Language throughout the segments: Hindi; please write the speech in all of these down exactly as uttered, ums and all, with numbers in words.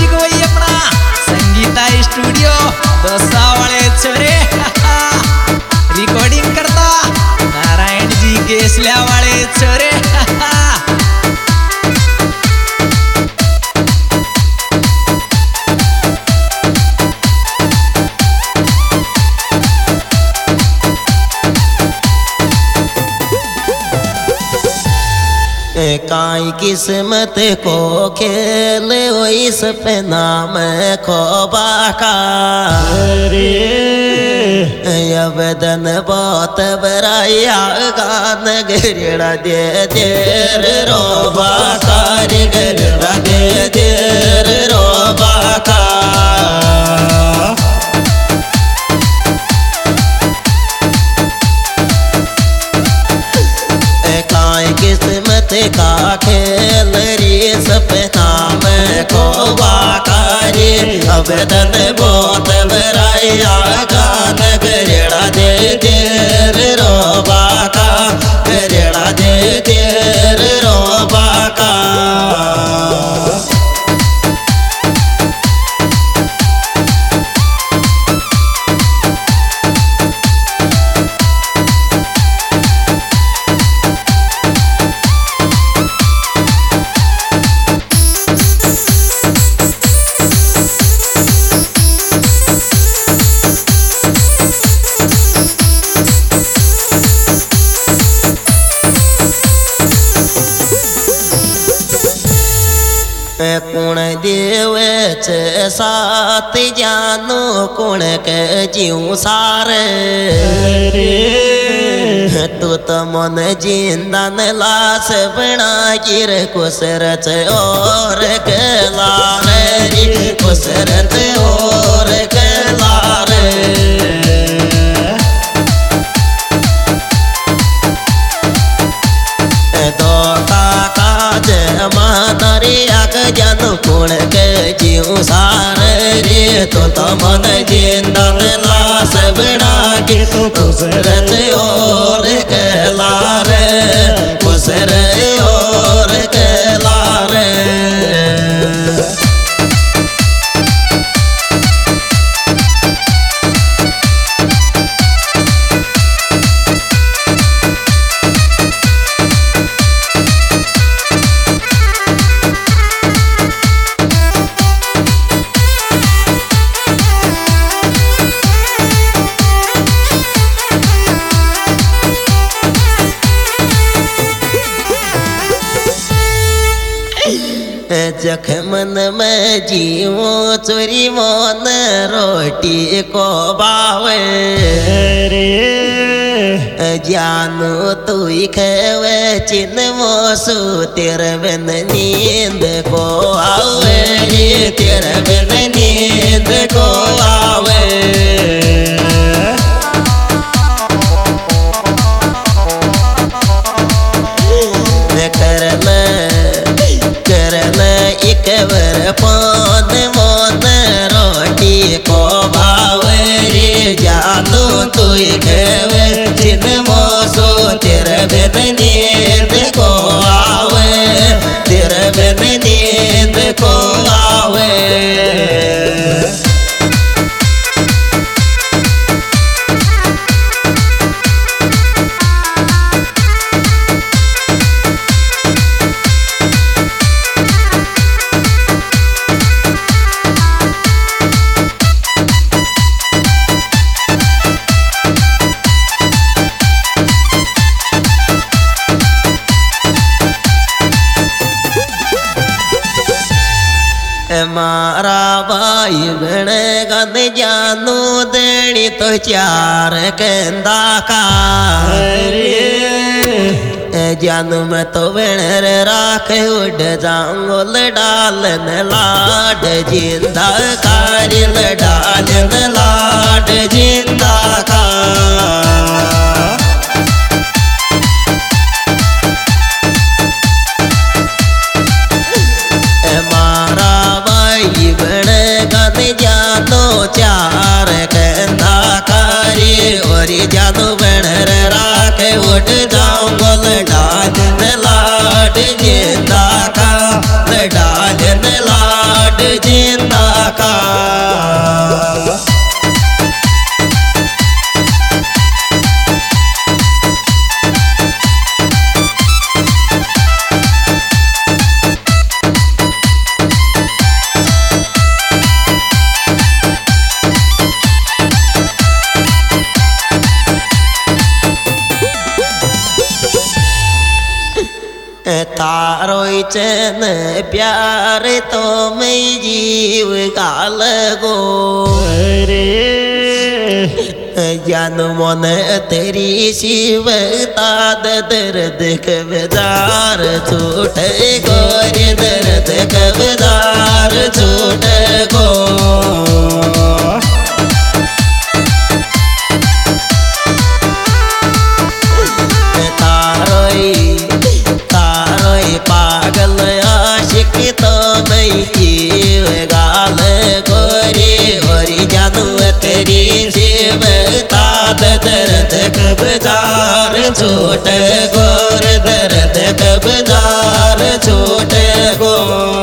म्यूजिक वही अपना संगीता स्टूडियो दोसा वाले छोरे रिकॉर्डिंग करता नारायण जी केसल्या वाले छोरे। काई किस्मत को खेल इस पे नाम खोबा का अवदन बहुत बराया गान गिरड़ा दे देर रोबा कार गिरड़ा दे देर रोबा का किस्मत का खेल रे सपना में खोबा कारी अवदन बहुत बराया गान गरेड़ा दे देर रोबा का गरेड़ा दे देर रोबा का। कुण देवे छे सात जानो कुण के जीव सारे तू तो मन जिंदा न लाश बना गिर कुसरत और के लारे कुसरत और के लारे दो काका जय मादरिया जन कुण के जीव सारे रे तो तो मन जिंदा लाश बना के तो कुसरत और कहला रे कुसर और कहला रे। जखमन में जीवो चोरी मोन रोटी को बावे जानू तू खेवे चिन मोसू तेरे बिन नींद को आवे तेरे बिन नींद को आवे। केवर पान मोन रोटी को भावे रे जानू तू खेवे जिन मोसो तेरे बिन नींद को आवे तेरे बिन नींद को आवे। मारा भाई बहन गन जानू देनी तो चार कहंदा का जानू मैं तो बहन राख उड़ जाऊंगो लडाल न लाड जिंदा कारी लडाल न लाड जिंदा का। चार कहंदा कारी और जानू बन राख उठ जाऊंगो लडाल न लाड जिंदा का लडाल न लाड जिंदा चैन प्यार तो मैं जीव गाल गो रे जान मन तेरी शिवता दर्द कबदार छूटे गोर दर्द कबदार छूटे गो पागल आशिक तो मैं जीव गाल गोरी गोरी जानू तेरी शिवता दर्द कबदार छोट गोर दर्द कबदार छोट गो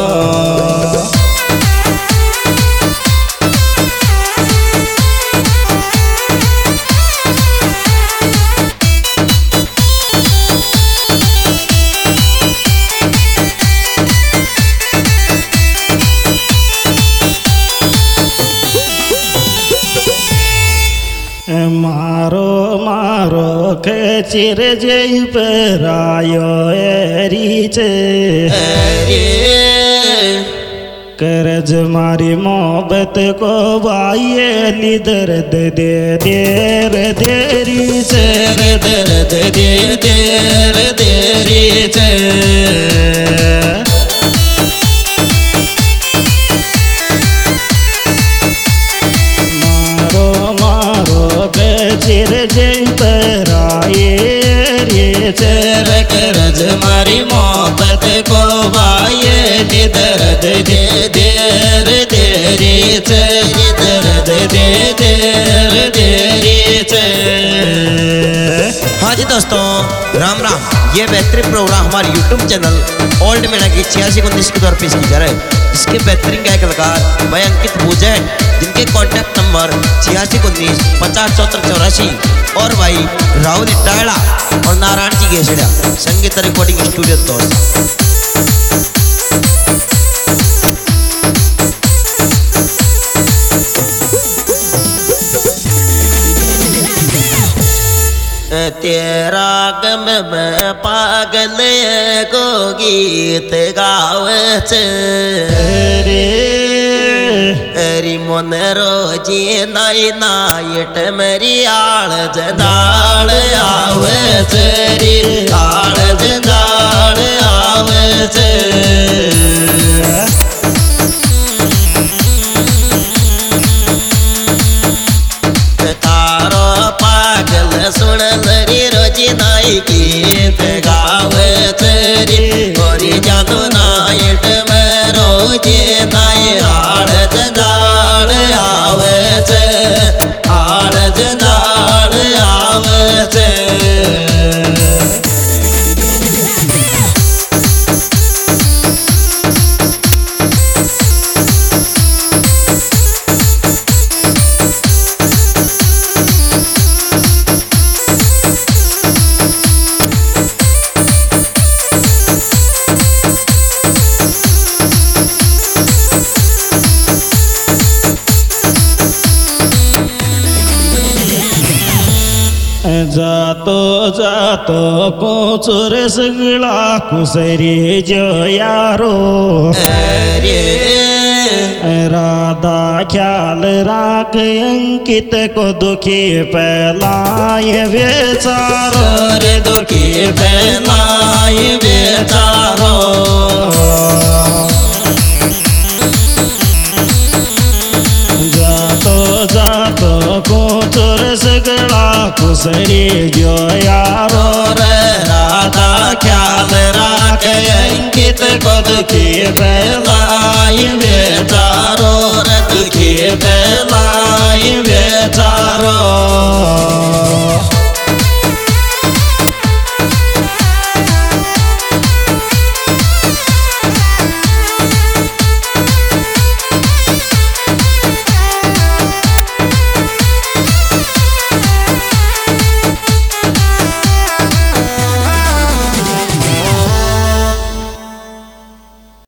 मारो मारो के चिर जय परायो रीच करज मारी मोहब्बत को बाये ली दर्द दे देर देरी से दर्द दे देर देरी से चिर जय पराये रे चर करज मारी मोहब्बत को बाये नी दर्द दे देर देरी चर दर्द दे देर देरी चर। हाँ जी दोस्तों राम राम। ये बेहतरीन प्रोग्राम हमारे यूट्यूब चैनल ओल्ड मीडिया की छियासी उन्नीस के द्वारा पेश की जा रहा है। इसके बेहतरीन गायक कलाकार भाई अंकित पूजा है जिनके कॉन्टैक्ट नंबर छियासी उन्नीस पचास चौहत्तर चौरासी और भाई राहुल टाड़ा और नारायण जी गेसड़ा संगीत रिकॉर्डिंग स्टूडियो दोस्त। तेरा गम में पागल को गीत गावे रे री मन रोजी नाई नाइट मेरी आड़ जदाड़ आवे री आड़ जदाड़ आवे तारो पागल सुन लरी रोजी नाई गीत गावे तेरी गोरी जानू नाइट में रोजी नाई आड़ जदाड़ आवे चे आड़ जदाड़ आवे चे। जातो जातो कोचुर सगळा कुसरी जो यारो राधा ख्याल राख अंकित को दुखी फैलाए बेचारो रे दुखी फैलाए बेचारो। जातो जातो कोचुर सगळा कुसरी जो यारो राधा ख्याल राख अंकित को दुखी फैला